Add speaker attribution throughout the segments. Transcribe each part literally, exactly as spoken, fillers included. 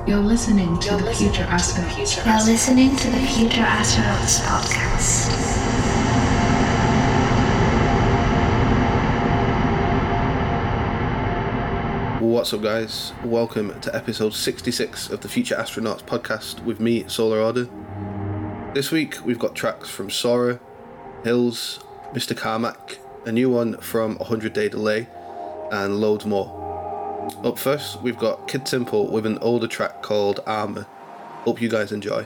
Speaker 1: You're listening to You're the Future Astronauts.
Speaker 2: You're listening to the Future Astronauts podcast.
Speaker 3: What's up, guys? Welcome to episode sixty-six of the Future Astronauts podcast with me, Solar Order. This week we've got tracks from Sora, Hills, Mister Carmack, a new one from one hundred day Delay, and loads more. Up first, we've got Kid Simple with an older track called Armour. Hope you guys enjoy.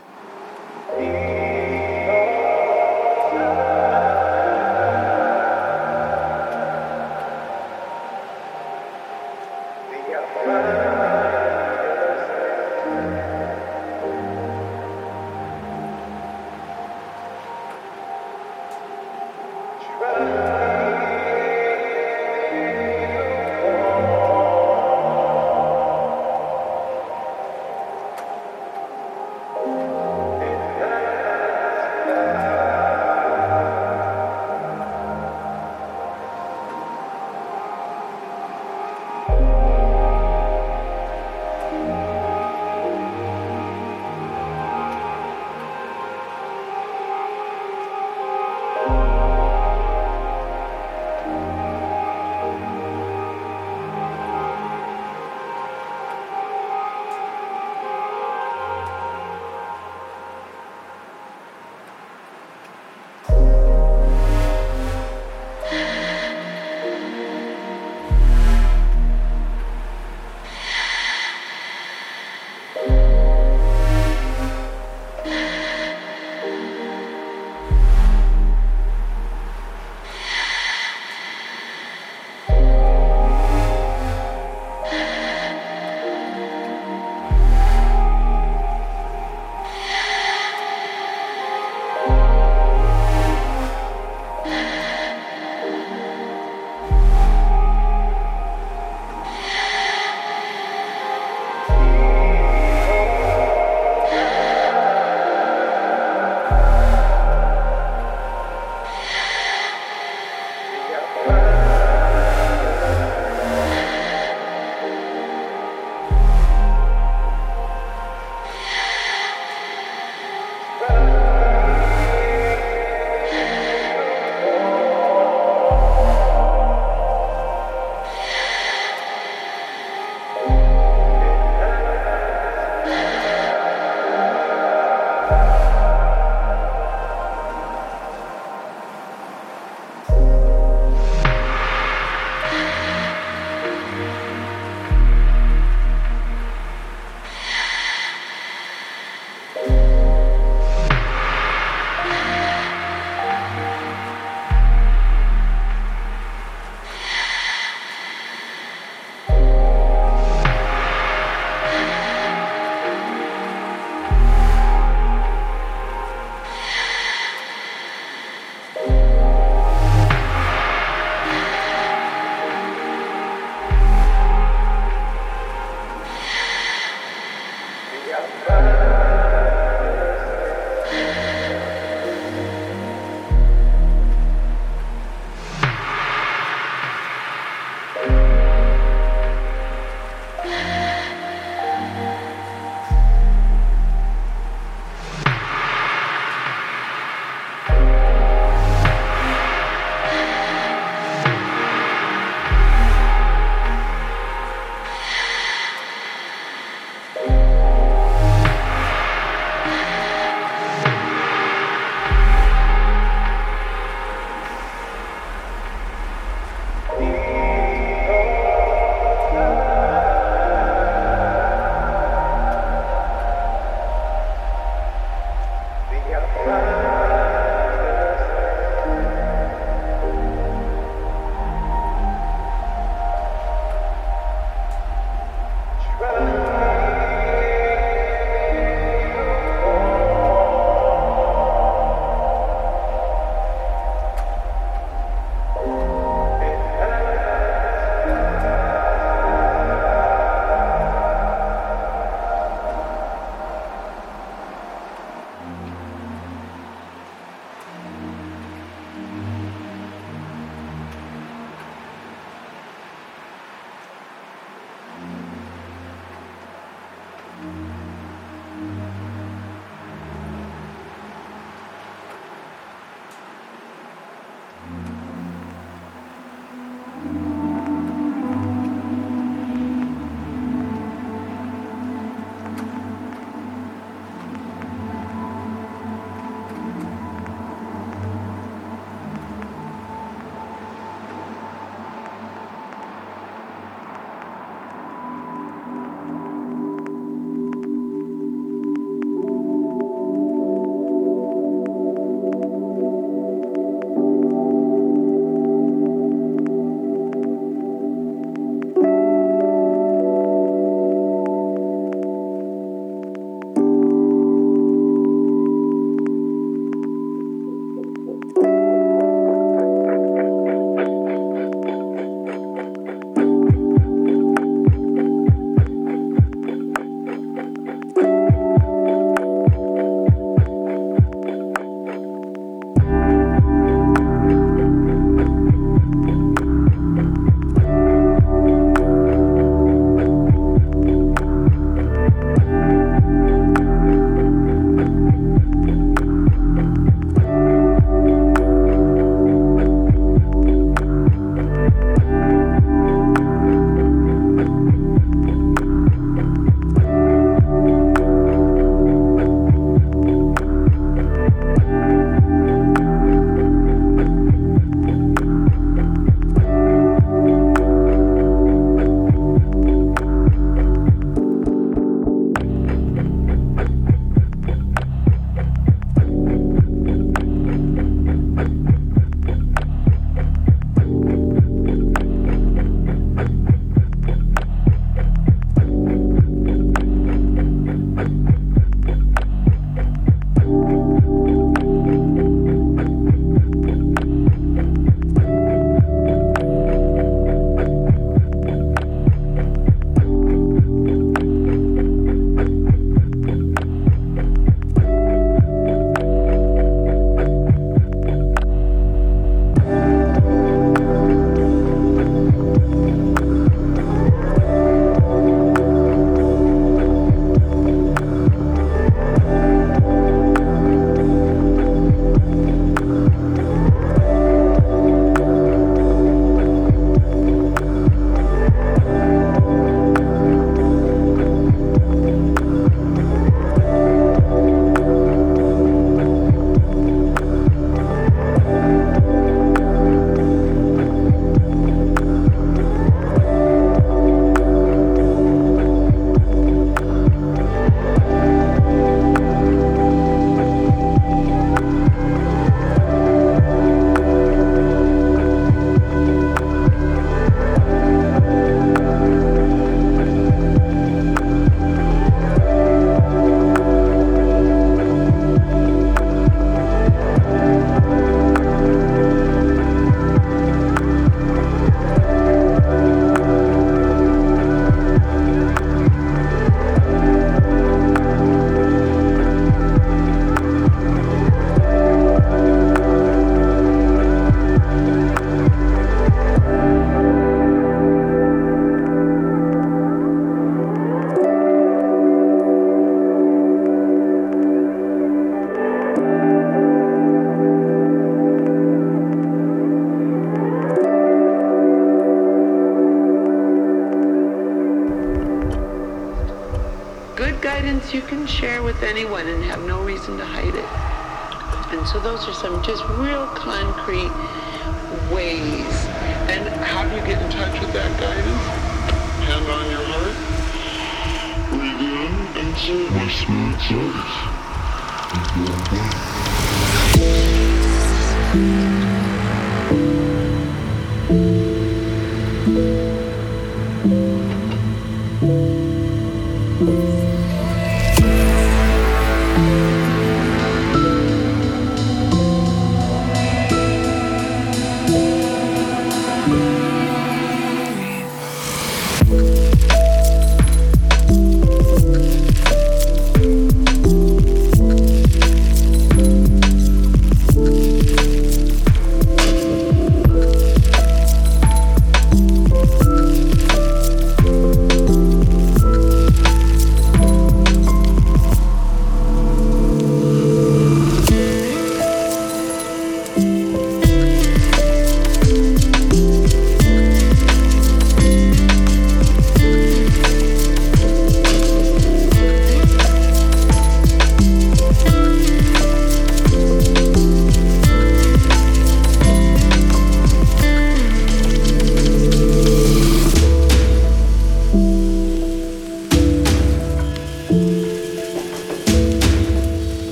Speaker 4: guidance you can share with anyone and have no reason to hide it. And so those are some just real concrete ways. And how do you get in touch with that guidance? Hand on your heart. Breathe in and say, my spirit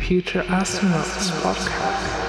Speaker 1: Future Astronauts Podcast.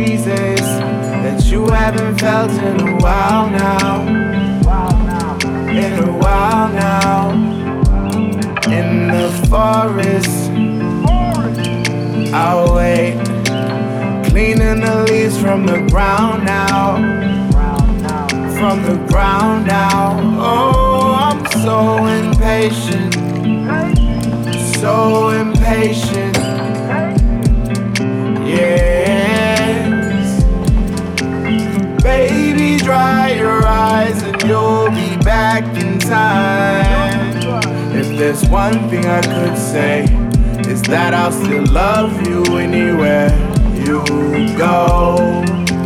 Speaker 5: breezes that you haven't felt in a while now. In a while now. In the forest, I'll wait, cleaning the leaves from the ground now. From the ground now. Oh, I'm so impatient. So impatient. Yes. Baby, dry your eyes and you'll be back in time. If there's one thing I could say, is that I'll still love you anywhere you go.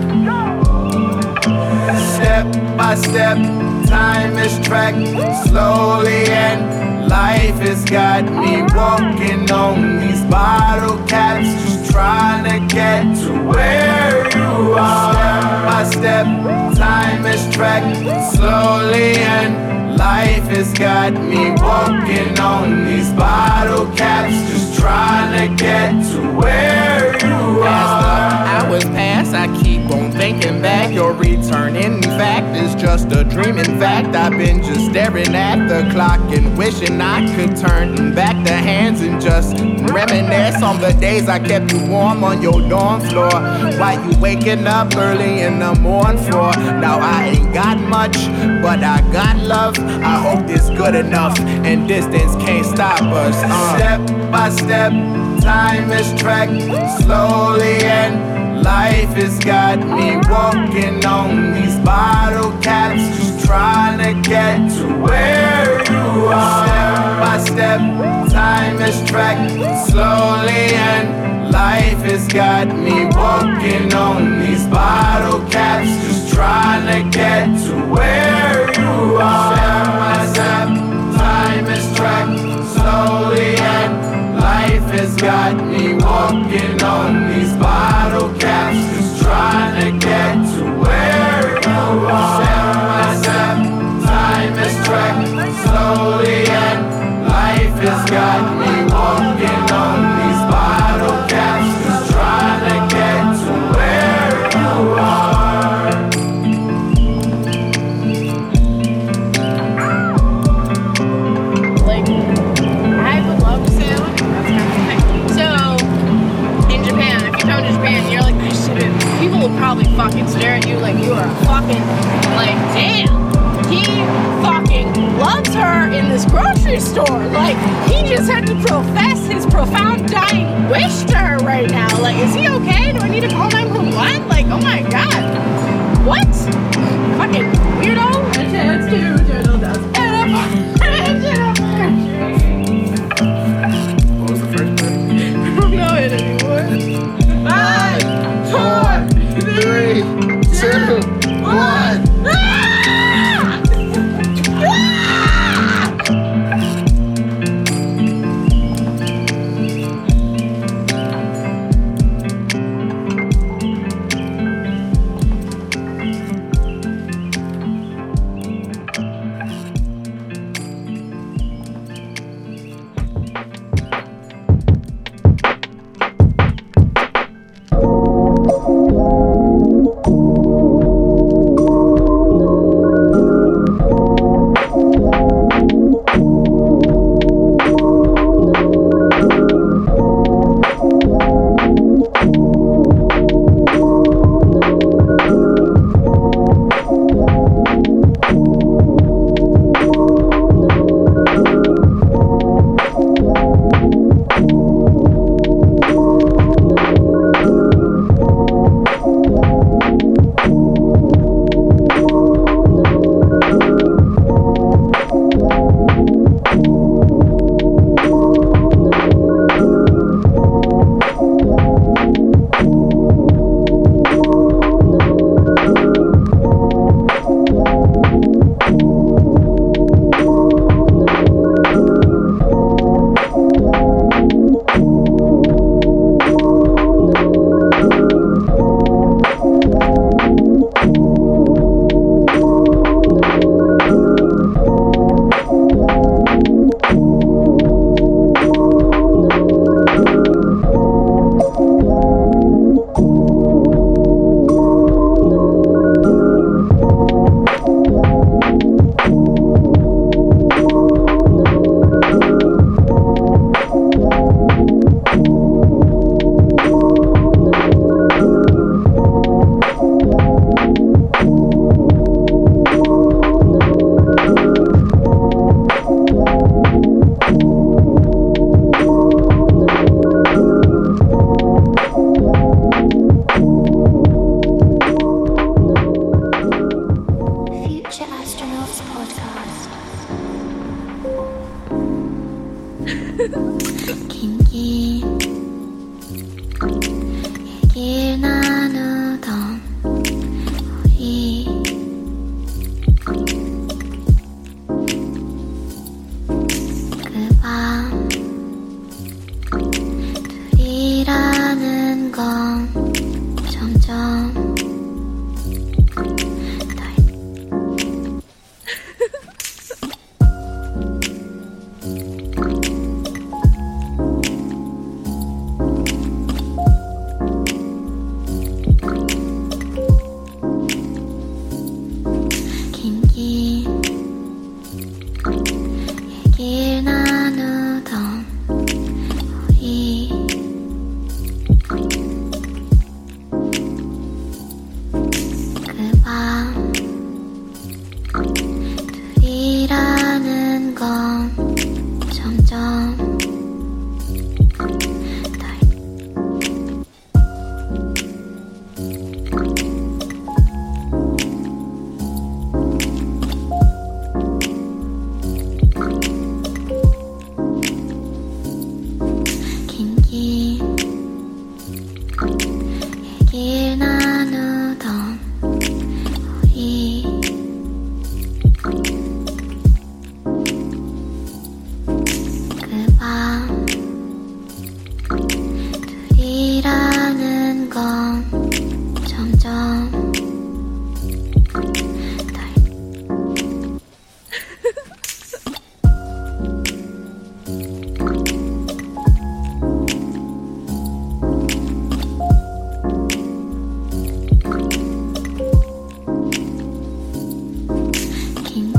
Speaker 5: Step by step, time is tracked slowly, and life has got me walking on these bottle caps, just trying to get to where you are. Step by step, time is tracked slowly, and life has got me walking on these bottle caps, just trying to get to where you are. As the hours pass, I keep on thinking back. Your return, in fact, is just a dream. In fact, I've been just staring at the clock and wishing I could turn back the hands and just reminisce on the days I kept you warm on your dorm floor while you waking up early in the morning for. Now I ain't got much, but I got love. I hope this good enough, and distance can't stop us. Uh. Step by step, time is tracked slowly, and life has got me walking on these bottle caps, just trying to get to where you are. Step by step, time is tracked slowly, and life has got me walking on these bottle caps, just trying to get to where you are. Step by step, time is tracked slowly, and life has got me walking on these bottle caps, just trying to get to where you are. Step by step, time is tracked slowly, and life has got me walking on these bottle caps, just trying to get to where you are.
Speaker 6: Like, I would love to say that. That's kind of thing. So, in Japan, if you come to Japan and you're like, I shouldn't, people would probably fucking stare at you like you are a fucking, like, damn, he fucking loves her in this grocery store. Like, he just had to profess his profound dying wish to her right now. Like, is he okay? Do I need to call nine one one? Like, oh my god. What? Fucking weirdo. Let's do turtle doves.
Speaker 5: What was the first part?
Speaker 6: I don't know it anymore. Five, four,
Speaker 5: Three, two, one.
Speaker 7: 얘기를 나누던 우리 그 밤 둘이라는 건 점점 긴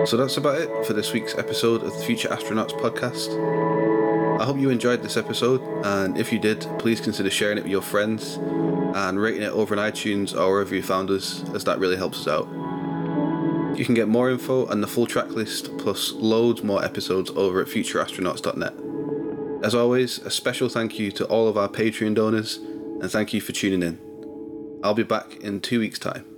Speaker 3: So that's about it for this week's episode of the Future Astronauts podcast. I hope you enjoyed this episode, and if you did, please consider sharing it with your friends and rating it over on iTunes or wherever you found us, as that really helps us out. You can get more info and the full track list, plus loads more episodes over at future astronauts dot net. As always, a special thank you to all of our Patreon donors, and thank you for tuning in. I'll be back in two weeks' time.